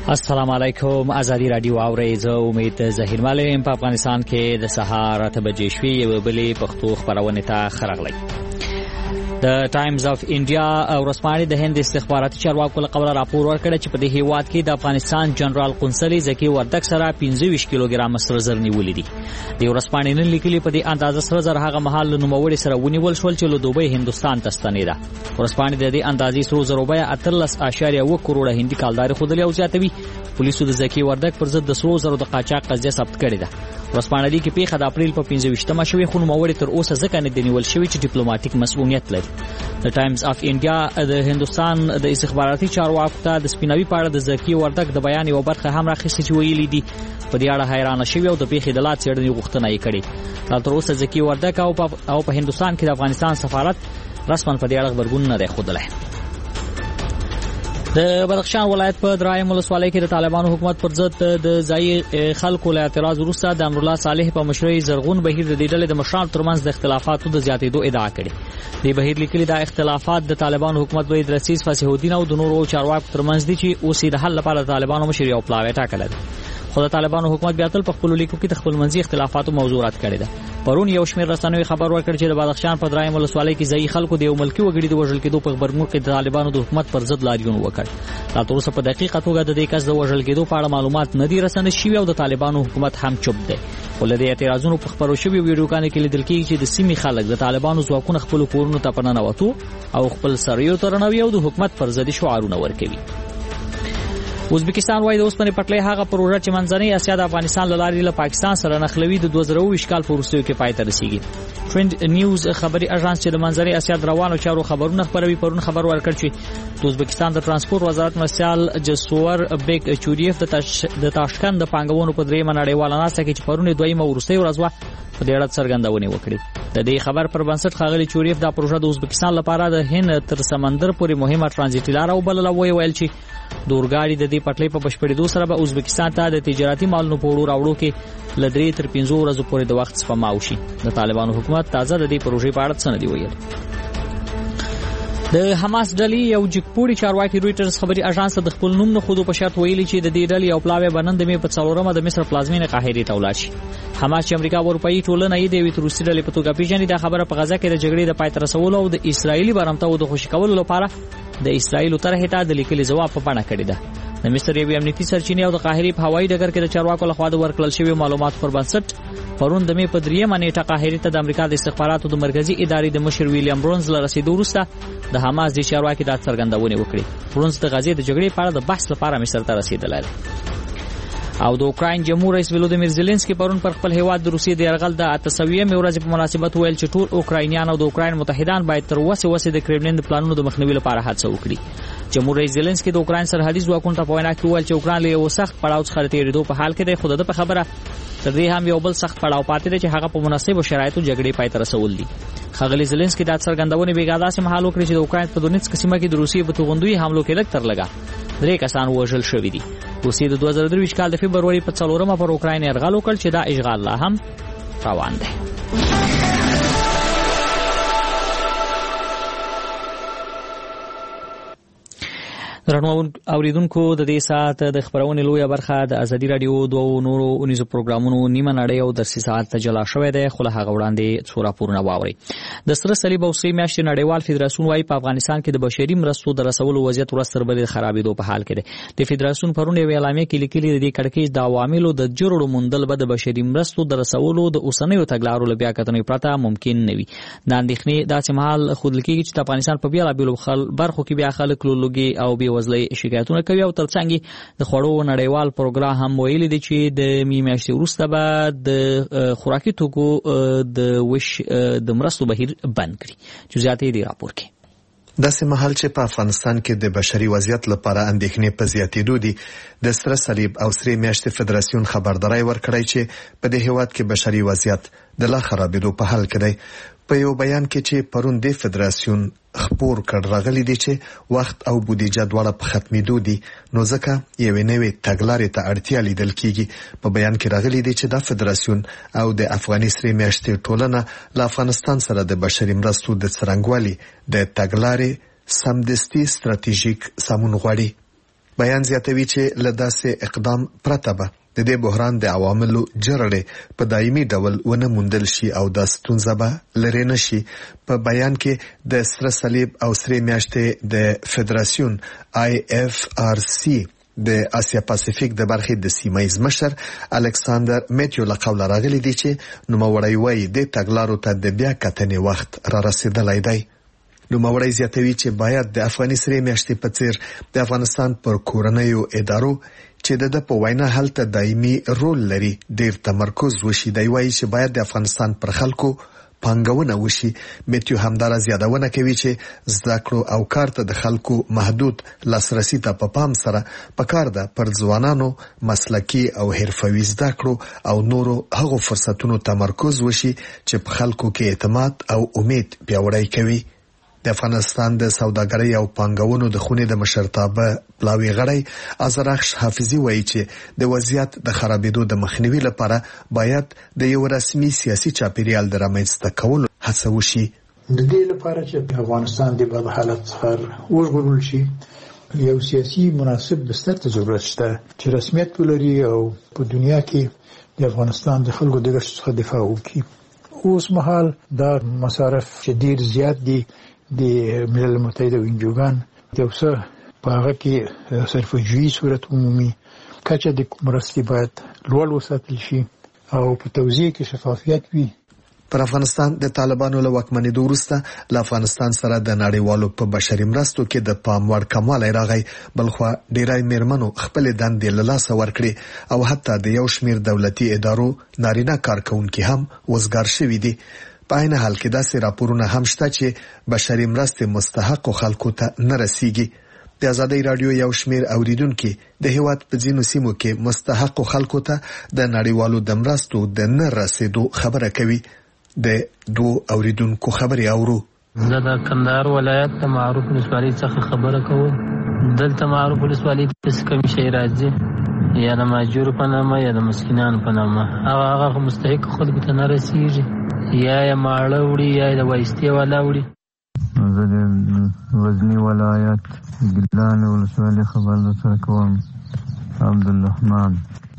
السلام علیکم. ازادي رادیو اورئ. زه امید ظهیر مالم په افغانستان کې د سهار 8 بجې شوي یو بلې پښتو خبرونه ته خرغلی. د ټایمز اف انډیا ورځپاڼې د هند استخباراتي چارواکو له قوله راپور ورکړی چې په دې هیواد کې د افغانستان جنرال قونسل زکی وردک سره 25 کیلوګرام سره زر نیولې دي. د ورځپاڼې نن لیکلي په دې اندازه سره زر هغه مهال له نوموړي سره ونیول شول چې له دوبۍ هندستان ته ستنېده. ورځپاڼې د دې اندازې سره زر روپیا 13.1 کروڑه هندي کالداري خودلې او زیاتوي. پولیسو د زکی وردک پر ضد د 100,000 د قاچاق قضیه ثبت کړې ده. ورځپاڼه لیکي پیښه د اپریل په 25مه شوې خو نوموړي تر اوسه ځکه نه دی نیول شوی چې ډیپلوماټیک مسؤلیت لري. د ټایمز اف انډیا د هندستان د استخباراتي چارواکو ته د سپیناوي په اړه د زکی وردک د بیان یو برخه هم راخیستې چې ویلي دي په دې اړه حیرانه شوی او د پیښې د لا څېړنې غوښتنه یې کړې. تر اوسه زکی وردک او په هندستان کې د افغانستان سفارت رسما په دې اړه خبرګون نه دی ښودلی. د بدخشان ولایت په درایم ولسوالۍ کې د طالبانو حکومت پر ضد د ځایي خلکو له اعتراض وروسته د امرالله صالح په مشرۍ زرغون بهیر د دې ډلې د مشرانو ترمنځ د اختلافاتو د زیاتېدو ادعا کړې. د بهیر لیکلي دا اختلافات د طالبانو حکومت وحید رئیس فصیح الدین او د نورو چارواکو ترمنځ دي چې اوس د حل لپاره د طالبانو مشر یو پلاوی ټاکلی دی. خو د طالبانو حکومت بیا تل په خپلو لیکو کې د خپلمنځي اختلافاتو موضوع رد کړې ده. پرون یو شمېر رسنیو خبر ورکړ چې د بدخشان په درایم ولسوالۍ کې ځایي خلکو د یو ملکي وګړي د وژل کېدو په خبرګون کې د طالبانو د حکومت پر ضد لاریون وکړ. لا تر اوسه په دقیقه توګه د دې کس د وژل کېدو په اړه معلومات نه دي رسنۍ شوي او د طالبانو حکومت هم چوپ دی. خو له دې اعتراضونو په خبرو شوي ویډیوګانو کې لیدل کېږي چې د سیمې خلک د طالبانو ځواکونه خپلو کورونو ته په ننوتو او خپل سریو ته رڼوي او د حکومت پر ضد شعارونه ورکوي. ازبکستان وايي د اوسپنې پټلۍ هغه پروژه چې منځنۍ اسیا د افغانستان له لارې له پاکستان سره نښلوي د 2020 کال په وروستیو کې پای ته رسیږي. ټرند نیوز خبري اژانس چې د منځنۍ اسیا د روانو چارو خبرونه خپروي پرون خبر ورکړ چې د ازبکستان د ترانسپورت وزارت مرسیال جسور بیگ چوریف د تاشکند د پانګونو په دریمه نړیواله ناسته کې چې پرون دویمه وروستۍ ورځ وه په دې اړه څرګندونې وکړې. د دې خبر پر بنسټ ښاغلي چوریف دا پروژه د ازبکستان لپاره د هند تر سمندر پورې مهمه ترانزیټي لاره وبلله. ویل چې د اورګاډي د دې پټلۍ په بشپړېدو سره به ازبکستان ته د تجارتي مالونو په وړو راوړو کې له 3 تر 5 ورځو پورې د وخت سپما وشي. د طالبانو حکومت تازه د دې پروژې په اړه څه نه دی ویلي. د حماس ډلې یو جګپوړي چارواکي رويټرز خبري اژانس د خپل نوم نه خودو په شرط ویلي چې د دې ډلې یو پلاوی بنند مې په څلورمه د مصر پلازمینه قاهره ته ولاړ شي. حماس چې امریکا او اروپאי ټولنه یې د ویټ روسي ډلې په توګه پیژني دا خبره په غزا کې د جګړې د پای ته رسولو او د اسرایلی برمتو د خوشی کولو لپاره د اسرایل طرحه ته د لیکلي جواب په بڼه کړی ده. د مصر یو امنیتي سرچینې او د قاهره په هوایي ډګر کې د چارواکو لخوا د ورکړل شوی معلومات پر بنسټ پرون د مې په 3مه نیټه قاهره ته د امریکا د استخباراتو د مرکزی ادارې د مشر ویلیام برونز له رسیدو وروسته د حماس د چارواکي د څرګندونې وکړې. برونز د غزې د جګړې په اړه د بحث لپاره مصر ته رسیدلی دی. او د اوکراین جمهور رئیس ولودیمیر زيلنسکي پرون پر خپل هیواد د روسیې د یرغل د 800مې ورځې په مناسبت ویل چې ټول اوکراینیان او د اوکراین متحدان باید تر وسه د کرملین د پلانونو د مخنیوي لپاره هڅه وکړي. جمهور رئیس زيلنسکي د اوکراین سرحدي ځواکونو ته په وینا کې ویل چې اوکراین له یو سخت پړاو څخه تیریدو په حال کې دی. خو د په خبره تر دې هم یو بل سخت پړاو پاتې دی چې هغه په مناسبو شرایطو جګړې پای ته رسول دي. ښاغلي زيلنسکي د څرګندونې بیګاده سم حال وکړي چې د اوکراین په دونیتسک سیمه کې د روسیې په توغندوی حملو کې لږ تر لږه 3 کسان وژل شوي دي. روسیې د 2023 کال د فبرवरी په 4مه پر اوکراین یرغل وکړ چې دا اشغال لا هم روان دی. درنو اوریدونکو د دې ساعت د خبرونې لویه برخه د ازادي رادیو دوه نورو اونیزو پروګرامونو نیمه نړۍ او درسي ساعت ته جلا شوې ده. خو له هغه وړاندې څو راپورونه واوري. د سره صلیب او سری میاشتې نړیوال فدراسیون وايي په افغانستان کې د بشري مرستو د رسولو وضعیت ورځ تر بلې خرابېدو په حال کې دی. د فدراسیون پرون یو اعلامیه کې لیکلي د دې کړکېچ د عواملو د جوړولو موندل به د بشري مرستو د رسولو د اوسنیو تګلارو له بیا کتنې پرته ممکن نه وي. د اندېښنې داسې مهال ښودل کېږي چې د افغانستان په بیلابېلو برخو کې بیا خلک لوږې او بېوزلۍ شکایتونه کوي او ترڅنګ د خوړو نړیوال پروګرام هم ویلي دی چې د میاشتې وروسته به د خوراکي توکو د وش د مرستو بهیر بند کړي. جزئیات دی راپور کې. داسې مهال چې په افغانستان کې د بشري وضعیت لپاره اندېښنې په زیاتېدو دي، د سره صلیب او سری میاشتې فدراسیون خبرداري ورکړی چې په دې هیواد کې بشري وضعیت د لا خرابېدو په حال کې دی. په یو بیان کې چې پرون د فدراسیون خبر کړ راغلي دي چې وخت او بودیجه دواړه په ختمېدو دي، نو ځکه یوې نوې تګلارې ته اړتیا لیدل کیږي. په بیان کې راغلي دي چې د فدراسیون او د افغاني سری میاشتې ټولنه له افغانستان سره د بشري مرستو د څرنګوالي د تګلارې سمدستي ستراتیژیک سمون غواړي. بیان زیاتوي چې له داسې اقدام پرته به د دې بحران د عواملو جرړې په دایمي ډول ونه موندل شي او د ستونزه به لري نشي. په بیان کې د سره صلیب او سره میاشتې د فدراسیون IFRC د آسیا پاسفیک د برخې د سیمایز مشر الکساندر میتیو لقول راغلی دی چې نوموړی وایي د تګلارو ته د بیا کتنې وخت را رسیدلی دی. نوموړی زیاتوي چې باید د افغاني سره میاشتې په څیر د افغانستان پر کورنیو ادارو چې د په وینا هلته دایمي رول لري ډیر تمرکز وشي. دی وایي چې باید د افغانستان پر خلکو پانګونه وشي. میتیو همدارا زیادونه کوي چې زده کړو او کار ته د خلکو محدود لاسرسي ته په پام سره پکار ده پر ځوانانو مسلکي او حرفوي زده کړو او نورو هغو فرصتونو تمرکز وشي چې په خلکو کې اعتماد او امید پیاوړی کوي. د افغانستان د سوداګرۍ او پانګونو د خونې د مشرتابه پلاوی غړی ازرخش حافظي وایي چې د وضعیت د خرابېدو د مخنیوي لپاره باید د یو رسمي سیاسي چاپیریال د رامنځته کولو هڅه وشي. د دې لپاره چې افغانستان د بد حالت څخه وژغورل شي یو سیاسي مناسب بستر ته ضرورت شته چې رسمیت ولري او په دنیا کې د افغانستان د خلکو د ګټو څخه دفاع وکړي. اوس مهال دا مصارف چې ډیر زیات دي د ملل متحده وینجوګان د اوسه په هغه کې صرفه‌جویي صورت عمومي کچه د مرستې باید لوړ وساتل شي او په توزیع کې شفافیت وي. پر افغانستان د طالبانو له واکمنېدو وروسته له افغانستان سره د نړیوالو په بشري مرستو کې د پام وړ کموالی راغی. بلخوا ډیری میرمنو خپل دندې له لاسه ورکړي او حتی د یو شمیر دولتي ادارو نارینه کارکونکي هم وزګار شوي دي. په عین حال کې داسې راپورونه هم شته چې بشري مرستې مستحقو خلکو ته نه رسیږي. د ازادۍ رادیو یو شمیر اوریدونکو د هیواد په ځینو سیمو کې مستحقو خلکو ته د نړیوالو د مرستو د نه رسیدو خبره کوي. د دوه اوریدونکو خبري اورو. زه د کندهار ولایت د معروف ولسوالۍ څخه خبره کوم. دلته معروف ولسوالۍ ته کوم شي راځي یا د ماجور په نامه یا د مسکینان په نامه هغه مستحق خلکو ته نه رسیږي یا ماړه وړي یا د وایستي والا وړي. زه د غزني ولایت ګیلان ولسوالۍ خبر سره کوم. عبدالرحمن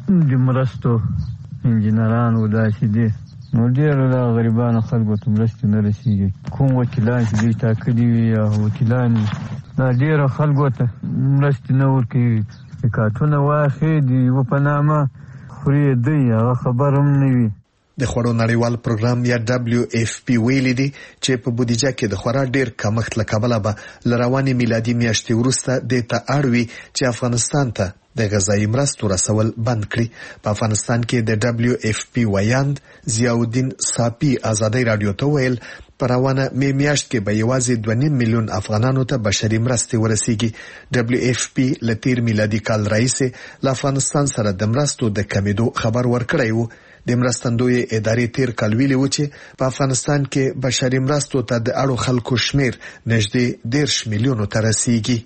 د مرستو انجینران وداسې دي نو ډېرو د غریبانو خلکو ته مرستې نه رسیږي. کوم وکیلان چې دوی ټاکلي وي یا وکیلان دا ډېرو خلکو ته مرستې نه ورکوي. کارتونه واخلي د یوه په نامه خوري دی هغه خبر هم نه وي. د خوړو نړیوال پروګرام یا WFP ویلي دی چې په بودیجه کې د خورا ډیر کمښت له کبله به له روانې میلادي میاشتې وروسته دې ته اړ وي چې افغانستان ته د غذایي مرستو رسول بند کړي. په افغانستان کې د WFP ویاند ضیاءالدین صافي ازادۍ رادیو ته ویل په روانه میاشت کې به یوازې 2.5 میلیون افغانانو ته بشري مرستې ورسیږي. WFP له تیر میلادي کال راهیسې له افغانستان سره د مرستو د کمیدو خبر ورکړی و. د مرستندوی ادارې تیر کال ویلي و چې په افغانستان کې بشري مرستو ته د اړو خلکو شمیر نږدې 10 میلیونو ته رسیږي.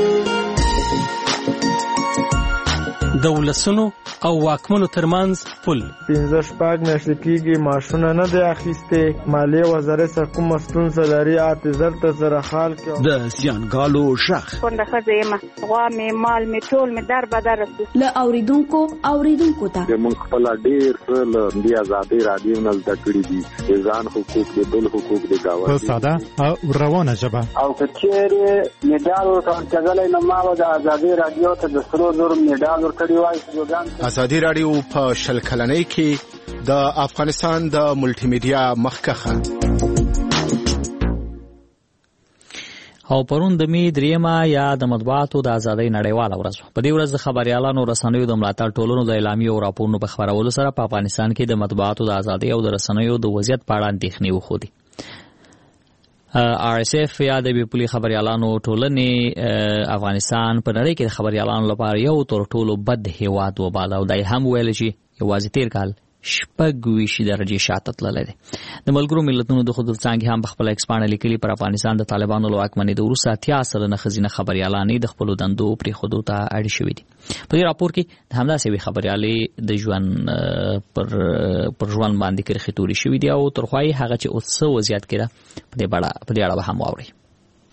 د ولسونو او واکمنو ترمنځ پل 15 میاشتې کېږي معاشونه نه دی اخیستې. مالیې وزارت څخه کومه ستونزه لري اعتذار ته سره حال کې د زیانګالو شخ کونډه ښځه یم غوا مې مال مې ټول مې در بدر له اوریدونکو ته موږ خپل ډېر څه له دې ازادۍ رادیو نه زده کړي دي. د ځان حقوق د بل حقوق د گاونډي په ساده او روانه ژبه او کچېرې میډال ورکړل نو ما د ازادۍ رادیو ته د سرو زرو میډال ورکړی وای. ازادي رادیو په شل کلنۍ کې د افغانستان د ملټي میډیا مخکخه او پرون د می دریمه یا د مطبوعاتو د ازادۍ نړیواله ورځ. په دې ورځ د خبريالانو رسنیو د ملاتړ ټولنو د اعلامیې او راپورونو په خبرولو سره په افغانستان کې د مطبوعاتو د ازادۍ او د رسنیو د وضعیت په اړه اندېښنې وښودې. RSF یا د بیپولي خبريالانو ټولنې افغانستان په نړۍ کې د خبريالانو لپاره یو تر ټولو بد هیواد وباله او دای هم ویل چې یوازې تیر کال 26 درجه شاته تللی دی. د ملګرو ملتونو د خودت څنګه هم خپل ایکسپانډ لیکلي پر افغانستان د طالبانو له واکمنۍ د وروسته 80 سلنه ښځینه خبريالانې د خپل دندو پرې خودو ته اړ شوې دي. په دې راپور کې د همداسې وی خبريالې د ژوند پر ژوند باندې کرخي توري شوې دي او ترخوای هغه چې اوس وضعیت کړه په دې اړه به هم واوري.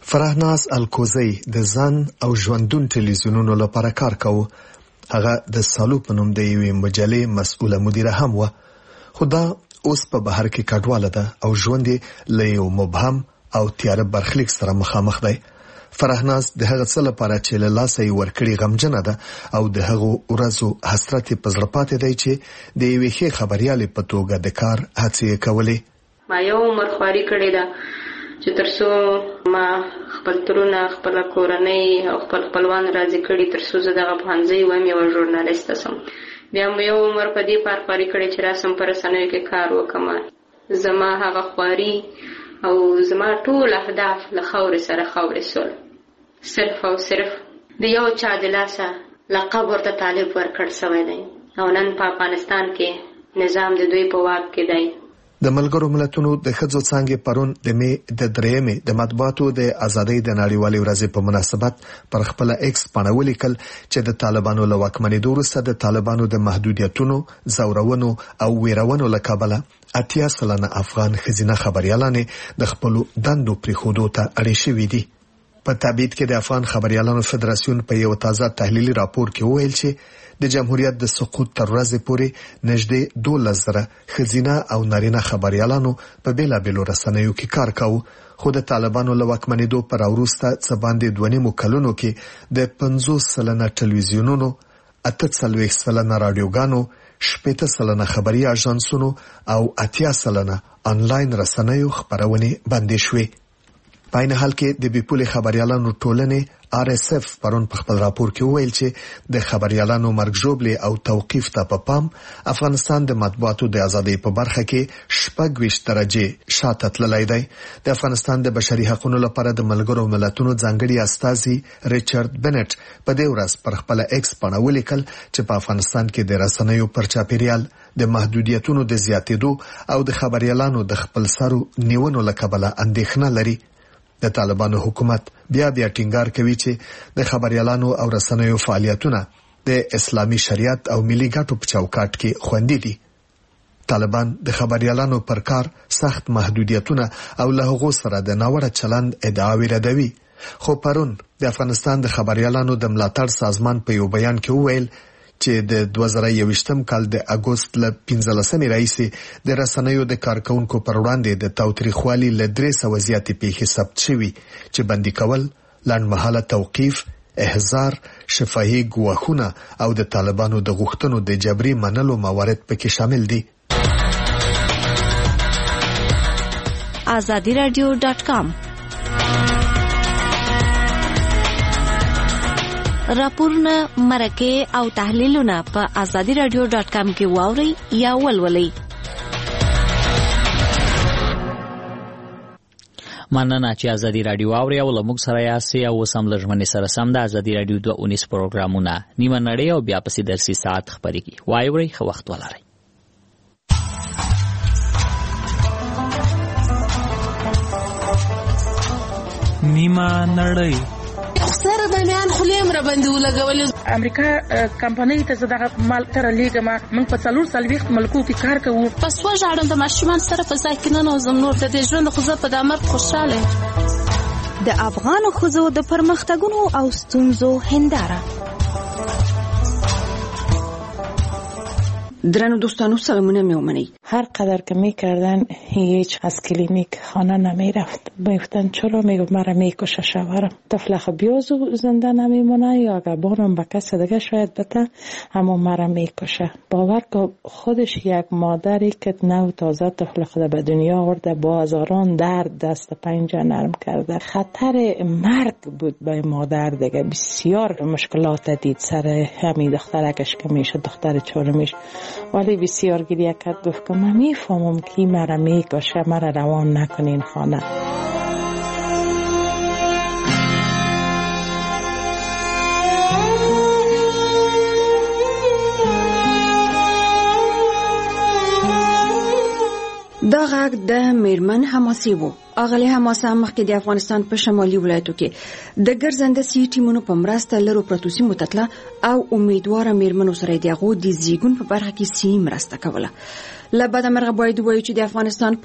فرهناز الکوزی د ځان او ژوندون ټلویزیونونو لپاره کار کاوه. هغه د سالو په نوم د یوې مجلې مسؤله مدیره هم وه، خو دا اوس په بهر کې کډواله ده او ژوند یې له یو مبهم او تیاره برخلیک سره مخامخ دی. فرهناز د هغه څه لپاره چې له لاسه یې ورکړي غمجنه ده او د هغو ورځو حسرت یې په زړه پاتې دی چې د یوې ښې خبریالې په توګه د کار هڅې یې کولې. ما یو عمر خواري کړې ده چې تر څو ما خپل ترونه، خپله کورنۍ او خپل خپلوان راضي کړي، تر څو زه دغه پوهنځۍ وایم یوه ژورنالیسته سم. بیا مې یو عمر په دې پار خواري کړې چې راسم په رسنیو کې کار وکړم. زما هغه خواري او زما ټول اهداف له خاورې سره خاورې سول. صرف او صرف د یو چا د لاسه لقب ورته طالب ورکړ سوی دی او نن په افغانستان کې نظام د دوی په واک کې دی. د ملګرو ملتونو د ښځو څانګې پرون د مې د 3 د مطبوعاتو د ازادۍ د نړیوالې ورځې په مناسبت پر خپل ایکس باندې ولیکل چې د طالبانو له واکمنېدو وروسته د طالبانو د محدودیتونو، زورونو او ویرونو له کبله 80% افغان ښځینه خبریالانې د خپل دندو پریښودو ته اړې شوې دي. په تابعید کې د افغان خبریالانو فدراسیون په یو تازه تحلیلي راپور کې وویل چې د جمهوریت د سقوط تر ورځې پورې نږدې 12,000 ښځینه او نارینه خبریالانو په بیلابیلو رسنیو کې کار کاوه، خو د طالبانو له واکمنېدو پر وروسته څه باندې 2.5 کلونو کې د 50% ټلویزیونونو، 48% رادیوګانو، 60% خبري اژانسونو او 80% انلاین رسنیو خبرونه بندې شوې. په عین حال کې د بیپولې خبریالانو ټولنې RSF پرون په خپل راپور کې وویل چې د خبریالانو مرګ ژوبلې او توقیف ته په پام افغانستان د مطبوعاتو د ازادۍ په برخه کې 26 درجه شاته تللی دی. د افغانستان د بشري حقوقو لپاره د ملګرو ملتونو ځانګړي استازي ریچارډ بنټ په دې ورځ پر خپل ایکس باندې ولیکل چې په افغانستان کې د رسنیو پر چاپیریال د محدودیتونو د زیاتېدو او د خبریالانو د خپل سرو نیونو له کبله اندېښنه لري. د طالبانو حکومت بیا ټینګار کوي چې د خبریالانو او رسنیو فعالیتونه د اسلامي شریعت او ملي ګټو په چوکاټ کې خوندي دي. طالبان د خبریالانو پر کار سخت محدودیتونه او له هغو سره د ناوړه چلند ادعاوې ردوي. خو پرون د افغانستان د خبریالانو د ملاتړ سازمان په یو بیان کې وویل چې د 2021 کال د اگست له 15 راهیسې د رسنیو د کارکونکو پر وړاندې د تاوتریخوالي له 300 زیاتې پیښې ثبت شوي چې بندي کول، لنډمهاله توقیف، احضار، شفاهي ګواښونه او د طالبانو د غوښتنو د جبري منلو موارد پکې شامل دي. azadiradio.com راپورونه، مرکې او تحلیلونه په azadiradio.com کې واورئ یا ولولئ. مننه چې ازادي رادیو اوري او موږ سره یاسي او سم لږمنې سره سم د ازادي رادیو 219 پروګرامونه نیمه نړۍ او بیا پسې درسي ساعت خبرېږي. وایوري خو وخت ولرئ. نیمه نړۍ سره باندې خلیم را باندې ولګول. امریکا کمپنۍ ته زداغه مال تر لیګه من په 440 ملکو کې کار کوو. پس وژاړم د ماشومان سره په ځای کې نه نوزم نور د دې ژوند خو زه په دامر خوشاله. د افغان ښځو د پرمختګونو او ستونزو هنداره. درنو دوستانو سلامونه میومنی. هر قدر که میکردن هیچ از کلینیک خانه نمیرفت. میگفتن چرا؟ میگفت مرا میکشه شوهرم. طفل خبیاز زنده نمیمونه یا اگر بانم به کس دیگه شاید بته اما مرا میکشه. باور که خودش یک مادری که نو تازه طفل خود به دنیا آورده با هزاران درد دست پنجه نرم کرده. خطر مرگ بود به مادر دیگه. بسیار مشکلات دید سر همین دخترکش که میشه دختر چهارمیش. ولی بسیار گریه کرد. گفت که من میفهمم که مرا میکشه، مرا روان نکنین خانه. دا غږ د میرمن حماسي وو. اغلی حماسه مخکې د افغانستان په شمالي ولایتو کې د ګرځنده سي ټیمونو په مرسته لرو پروتوسی متتله او امیدواره میرمنو سره د هغو د زیږون په برخه کې سي مرسته کوله. له بده مرغه باید ووایو چې د افغانستان